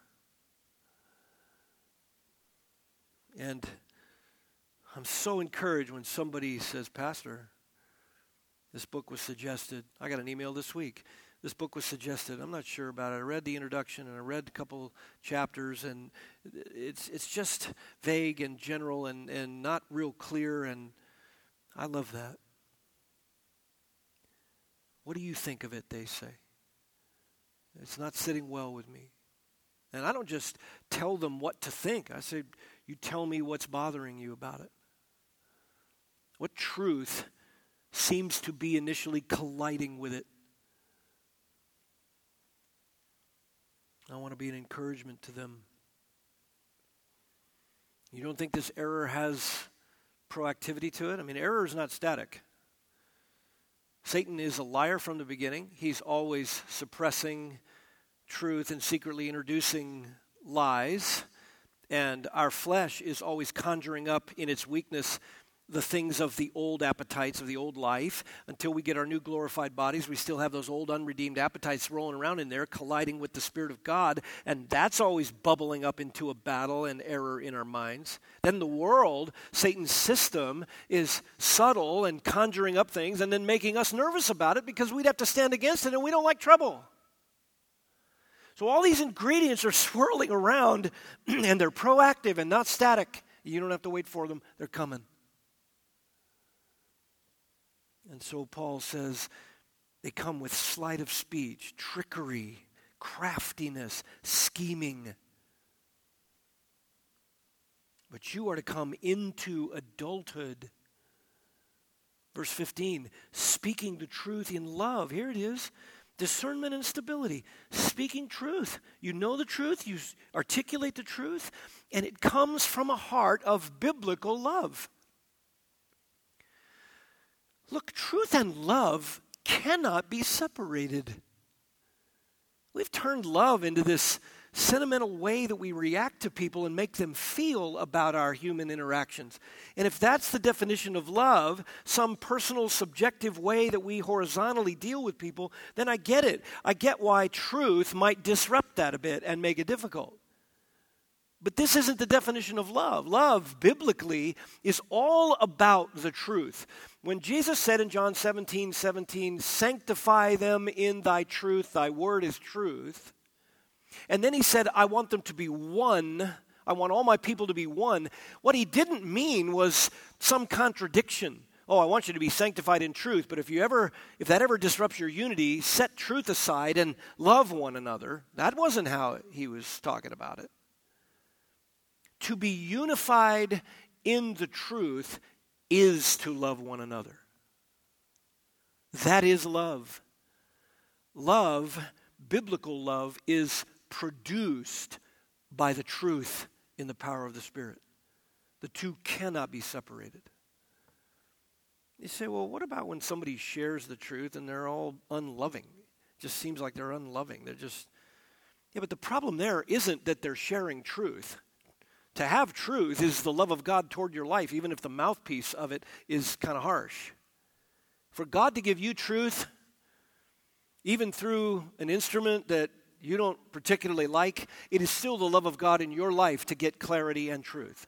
Speaker 1: And I'm so encouraged when somebody says, Pastor, this book was suggested. I got an email this week. this book was suggested. I'm not sure about it. I read the introduction and I read a couple chapters, and it's it's just vague and general and, and not real clear, and I love that. What do you think of it, they say? It's not sitting well with me. And I don't just tell them what to think. I say, you tell me what's bothering you about it. What truth seems to be initially colliding with it? I want to be an encouragement to them. You don't think this error has proactivity to it? I mean, error is not static. Satan is a liar from the beginning. He's always suppressing truth and secretly introducing lies. And our flesh is always conjuring up in its weakness the things of the old appetites of the old life. Until we get our new glorified bodies, we still have those old unredeemed appetites rolling around in there, colliding with the Spirit of God, and that's always bubbling up into a battle and error in our minds. Then the world, Satan's system, is subtle and conjuring up things and then making us nervous about it because we'd have to stand against it, and we don't like trouble. So all these ingredients are swirling around, and they're proactive and not static. You don't have to wait for them. They're coming. And so Paul says they come with sleight of speech, trickery, craftiness, scheming. But you are to come into adulthood. Verse fifteen, speaking the truth in love. Here it is. Discernment and stability. Speaking truth. You know the truth, you articulate the truth, and it comes from a heart of biblical love. Look, truth and love cannot be separated. We've turned love into this sentimental way that we react to people and make them feel about our human interactions. And if that's the definition of love, some personal, subjective way that we horizontally deal with people, then I get it. I get why truth might disrupt that a bit and make it difficult. But this isn't the definition of love. Love, biblically, is all about the truth. When Jesus said in John seventeen seventeen, sanctify them in thy truth, thy word is truth. And then he said, I want them to be one. I want all my people to be one. What he didn't mean was some contradiction. Oh, I want you to be sanctified in truth, but if you ever, if that ever disrupts your unity, set truth aside and love one another. That wasn't how he was talking about it. To be unified in the truth is to love one another. That is love. Love, biblical love, is produced by the truth in the power of the Spirit. The two cannot be separated. You say, well, what about when somebody shares the truth and they're all unloving? It just seems like they're unloving. They're just, yeah, but the problem there isn't that they're sharing truth. To have truth is the love of God toward your life, even if the mouthpiece of it is kind of harsh. For God to give you truth, even through an instrument that you don't particularly like, it is still the love of God in your life to get clarity and truth.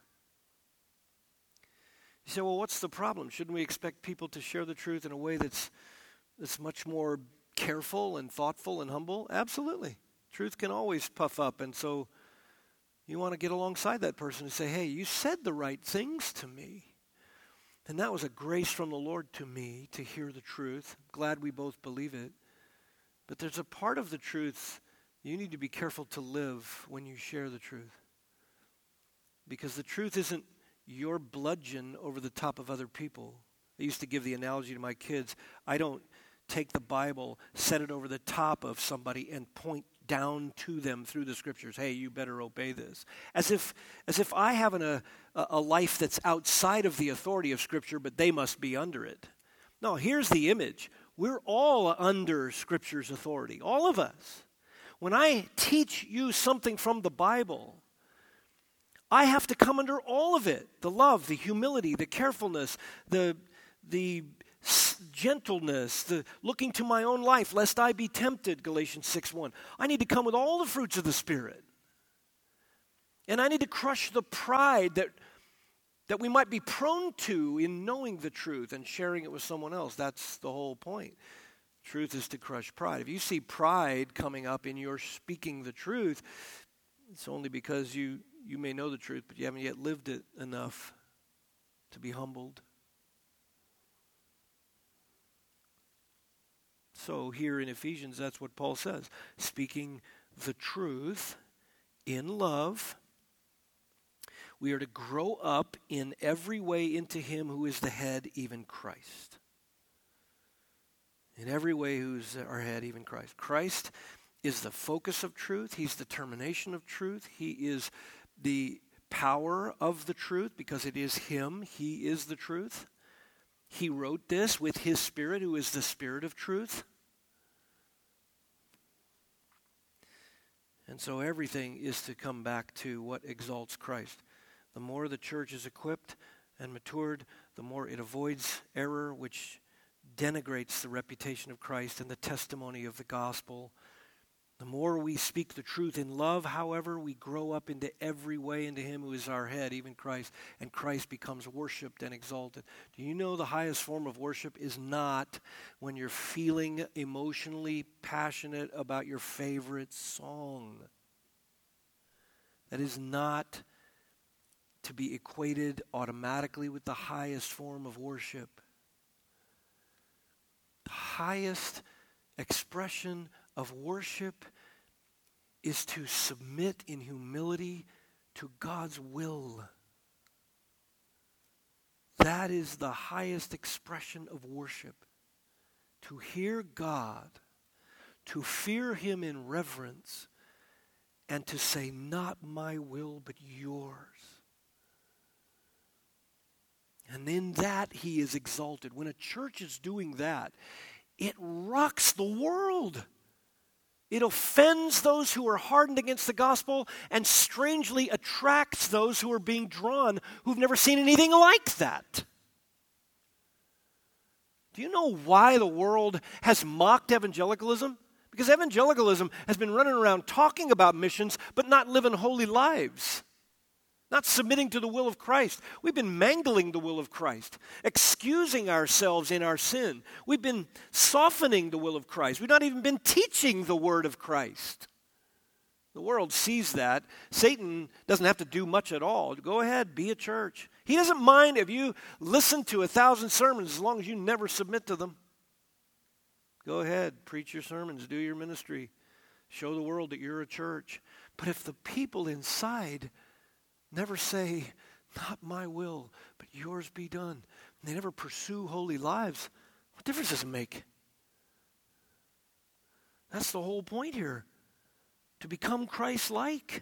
Speaker 1: You say, well, what's the problem? Shouldn't we expect people to share the truth in a way that's, that's much more careful and thoughtful and humble? Absolutely. Truth can always puff up, and so you want to get alongside that person and say, hey, you said the right things to me. And that was a grace from the Lord to me to hear the truth. I'm glad we both believe it. But there's a part of the truth you need to be careful to live when you share the truth. Because the truth isn't your bludgeon over the top of other people. I used to give the analogy to my kids. I don't take the Bible, set it over the top of somebody, and point down to them through the scriptures, hey, you better obey this. As if as if I have an, a, a life that's outside of the authority of Scripture, but they must be under it. No, here's the image. We're all under Scripture's authority, all of us. When I teach you something from the Bible, I have to come under all of it. The love, the humility, the carefulness, the the gentleness, the looking to my own life, lest I be tempted, Galatians six one. I need to come with all the fruits of the Spirit. And I need to crush the pride that, that we might be prone to in knowing the truth and sharing it with someone else. That's the whole point. Truth is to crush pride. If you see pride coming up in your speaking the truth, it's only because you, you may know the truth, but you haven't yet lived it enough to be humbled. So here in Ephesians, that's what Paul says. Speaking the truth in love, we are to grow up in every way into him who is the head, even Christ. In every way who's our head, even Christ. Christ is the focus of truth. He's the termination of truth. He is the power of the truth because it is him. He is the truth. He wrote this with his Spirit, who is the Spirit of truth. And so everything is to come back to what exalts Christ. The more the church is equipped and matured, the more it avoids error, which denigrates the reputation of Christ and the testimony of the gospel. The more we speak the truth in love, however, we grow up into every way into him who is our head, even Christ, and Christ becomes worshipped and exalted. Do you know the highest form of worship is not when you're feeling emotionally passionate about your favorite song? That is not to be equated automatically with the highest form of worship. The highest expression of worship is to submit in humility to God's will. That is the highest expression of worship. To hear God, to fear him in reverence, and to say, not my will, but yours. And in that he is exalted. When a church is doing that, it rocks the world. It offends those who are hardened against the gospel and strangely attracts those who are being drawn who've never seen anything like that. Do you know why the world has mocked evangelicalism? Because evangelicalism has been running around talking about missions but not living holy lives. Not submitting to the will of Christ. We've been mangling the will of Christ, excusing ourselves in our sin. We've been softening the will of Christ. We've not even been teaching the word of Christ. The world sees that. Satan doesn't have to do much at all. Go ahead, be a church. He doesn't mind if you listen to a thousand sermons as long as you never submit to them. Go ahead, preach your sermons, do your ministry. Show the world that you're a church. But if the people inside never say, not my will, but yours be done. And they never pursue holy lives. What difference does it make? That's the whole point here. To become Christ-like.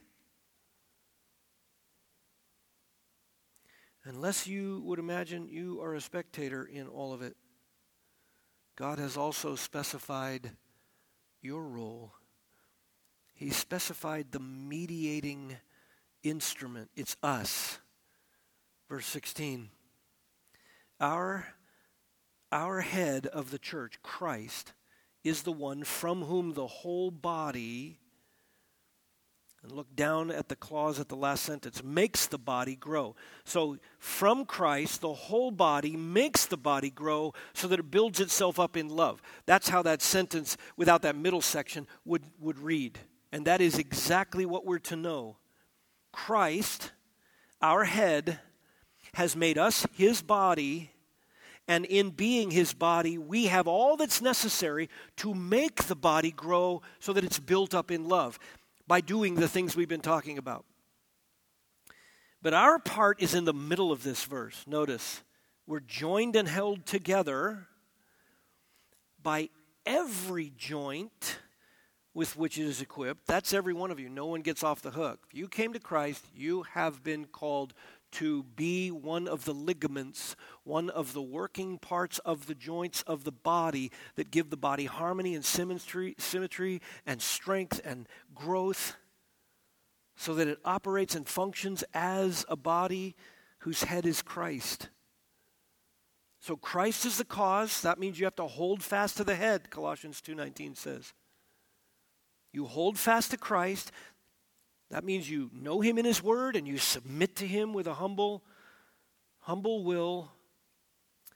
Speaker 1: Unless you would imagine you are a spectator in all of it, God has also specified your role. He specified the mediating instrument. It's us. Verse sixteen. Our, our head of the church, Christ, is the one from whom the whole body, and look down at the clause at the last sentence, makes the body grow. So from Christ, the whole body makes the body grow so that it builds itself up in love. That's how that sentence, without that middle section, would, would read. And that is exactly what we're to know. Christ, our head, has made us his body, and in being his body, we have all that's necessary to make the body grow so that it's built up in love by doing the things we've been talking about. But our part is in the middle of this verse. Notice, we're joined and held together by every joint with which it is equipped. That's every one of you. No one gets off the hook. If you came to Christ, you have been called to be one of the ligaments, one of the working parts of the joints of the body that give the body harmony and symmetry, symmetry and strength and growth so that it operates and functions as a body whose head is Christ. So Christ is the cause. That means you have to hold fast to the head, Colossians two nineteen says. You hold fast to Christ. That means you know him in his word and you submit to him with a humble, humble will.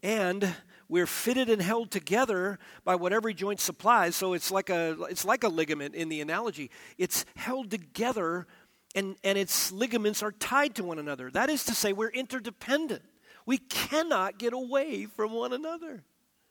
Speaker 1: And we're fitted and held together by what every joint supplies. So it's like a it's like a ligament in the analogy. It's held together, and, and its ligaments are tied to one another. That is to say, we're interdependent. We cannot get away from one another.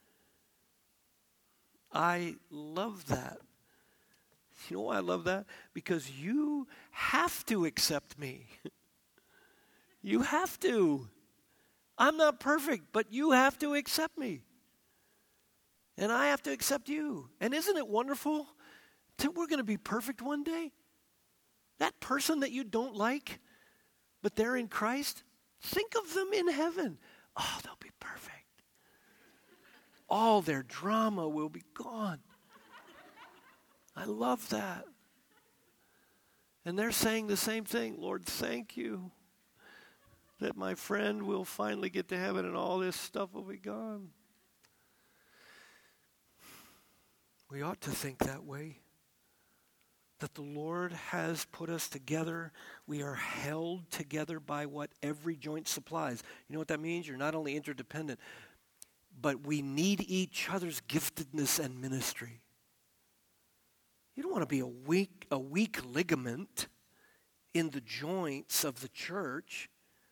Speaker 1: I love that. You know why I love that? Because you have to accept me. You have to. I'm not perfect, but you have to accept me. And I have to accept you. And isn't it wonderful that we're going to be perfect one day? That person that you don't like, but they're in Christ, think of them in heaven. Oh, they'll be perfect. All their drama will be gone. I love that. And they're saying the same thing. Lord, thank you that my friend will finally get to heaven and all this stuff will be gone. We ought to think that way. That the Lord has put us together. We are held together by what every joint supplies. You know what that means? You're not only interdependent, but we need each other's giftedness and ministry. You don't want to be a weak, a weak ligament in the joints of the church.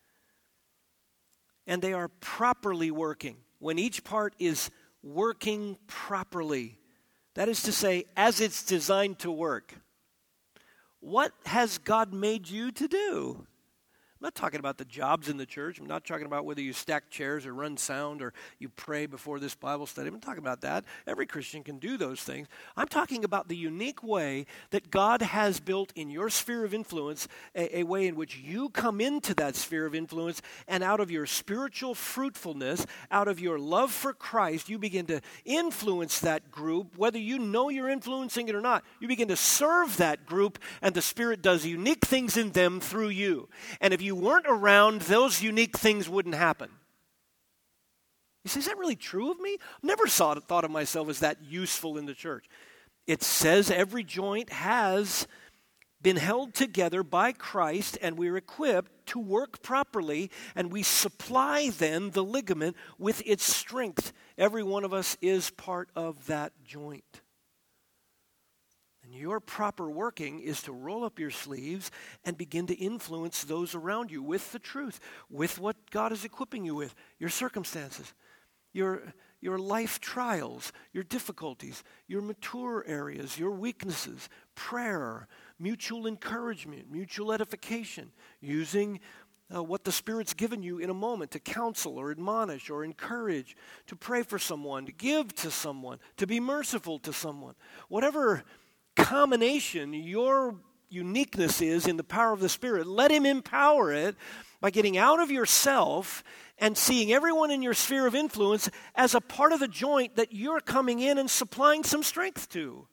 Speaker 1: And they are properly working. When each part is working properly, that is to say, as it's designed to work. What has God made you to do? I'm not talking about the jobs in the church. I'm not talking about whether you stack chairs or run sound or you pray before this Bible study. I'm not talking about that. Every Christian can do those things. I'm talking about the unique way that God has built in your sphere of influence, a, a way in which you come into that sphere of influence, and out of your spiritual fruitfulness, out of your love for Christ, you begin to influence that group, whether you know you're influencing it or not. You begin to serve that group, and the Spirit does unique things in them through you. And if you weren't around, those unique things wouldn't happen. You say, is that really true of me? Never saw, thought of myself as that useful in the church. It says every joint has been held together by Christ, and we're equipped to work properly, and we supply then the ligament with its strength. Every one of us is part of that joint. And your proper working is to roll up your sleeves and begin to influence those around you with the truth, with what God is equipping you with, your circumstances, your, your life trials, your difficulties, your mature areas, your weaknesses, prayer, mutual encouragement, mutual edification, using uh, what the Spirit's given you in a moment to counsel or admonish or encourage, to pray for someone, to give to someone, to be merciful to someone. Whatever combination your uniqueness is in the power of the Spirit, let Him empower it by getting out of yourself and seeing everyone in your sphere of influence as a part of the joint that you're coming in and supplying some strength to.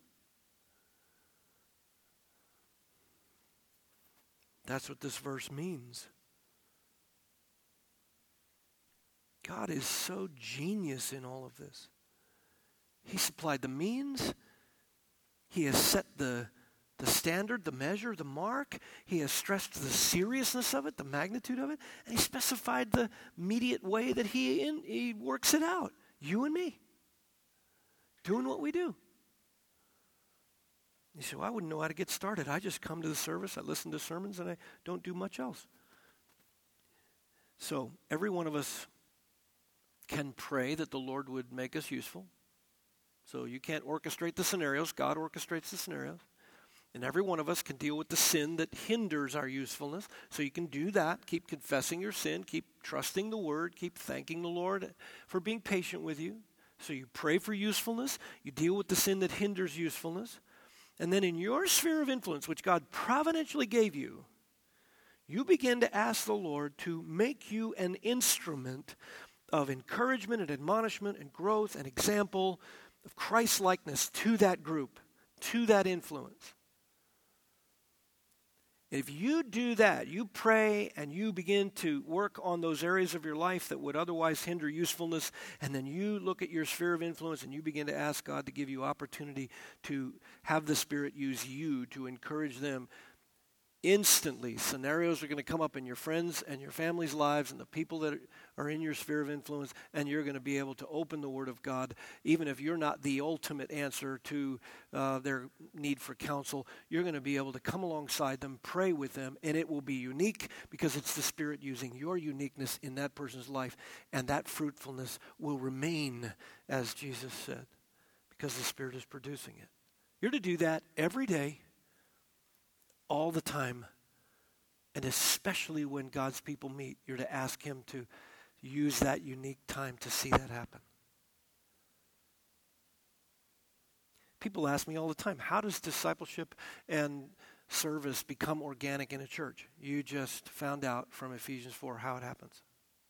Speaker 1: That's what this verse means. God is so genius in all of this. He supplied the means. He has set the, the standard, the measure, the mark. He has stressed the seriousness of it, the magnitude of it, and He specified the immediate way that He, in, he works it out. You and me, doing what we do. You say, well, I wouldn't know how to get started. I just come to the service, I listen to sermons, and I don't do much else. So every one of us can pray that the Lord would make us useful. So you can't orchestrate the scenarios. God orchestrates the scenarios. And every one of us can deal with the sin that hinders our usefulness. So you can do that. Keep confessing your sin. Keep trusting the Word. Keep thanking the Lord for being patient with you. So you pray for usefulness. You deal with the sin that hinders usefulness. And then in your sphere of influence, which God providentially gave you, you begin to ask the Lord to make you an instrument of encouragement and admonishment and growth and example of Christ-likeness to that group, to that influence. If you do that, you pray and you begin to work on those areas of your life that would otherwise hinder usefulness, and then you look at your sphere of influence and you begin to ask God to give you opportunity to have the Spirit use you to encourage them. Instantly, scenarios are going to come up in your friends and your family's lives and the people that are in your sphere of influence, and you're going to be able to open the Word of God. Even if you're not the ultimate answer to uh, their need for counsel, you're going to be able to come alongside them, pray with them, and it will be unique because it's the Spirit using your uniqueness in that person's life, and that fruitfulness will remain, as Jesus said, because the Spirit is producing it. You're to do that every day, all the time, and especially when God's people meet, you're to ask him to use that unique time to see that happen. People ask me all the time, how does discipleship and service become organic in a church? You just found out from Ephesians four how it happens.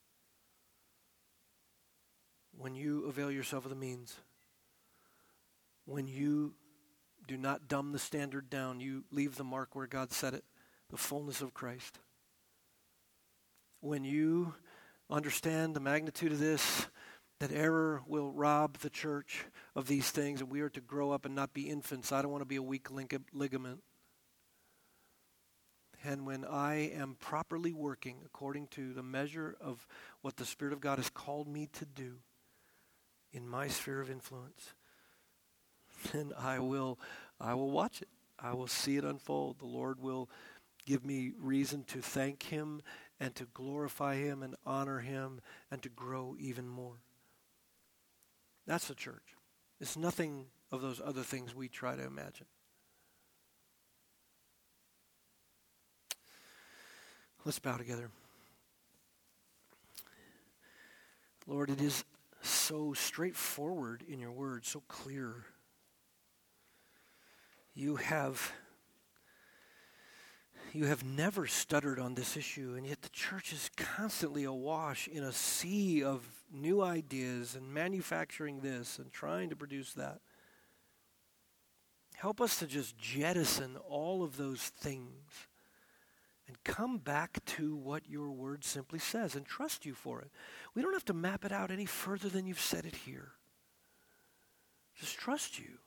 Speaker 1: When you avail yourself of the means, when you do not dumb the standard down. You leave the mark where God set it, the fullness of Christ. When you understand the magnitude of this, that error will rob the church of these things, and we are to grow up and not be infants. I don't want to be a weak ligament. And when I am properly working according to the measure of what the Spirit of God has called me to do in my sphere of influence, and I will I will watch it. I will see it unfold. The Lord will give me reason to thank him and to glorify him and honor him and to grow even more. That's the church. It's nothing of those other things we try to imagine. Let's bow together. Lord, it is so straightforward in your word, so clear. You have, you have never stuttered on this issue, and yet the church is constantly awash in a sea of new ideas and manufacturing this and trying to produce that. Help us to just jettison all of those things and come back to what your word simply says and trust you for it. We don't have to map it out any further than you've said it here. Just trust you.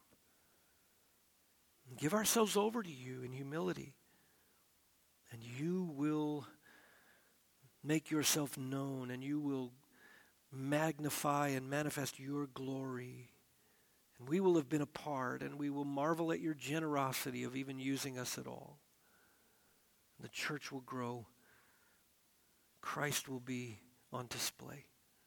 Speaker 1: Give ourselves over to you in humility, and you will make yourself known, and you will magnify and manifest your glory. And we will have been a part, and we will marvel at your generosity of even using us at all. The church will grow. Christ will be on display.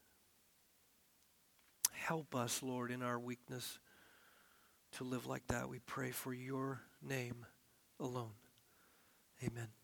Speaker 1: Help us, Lord, in our weakness to live like that. We pray for your name alone. Amen.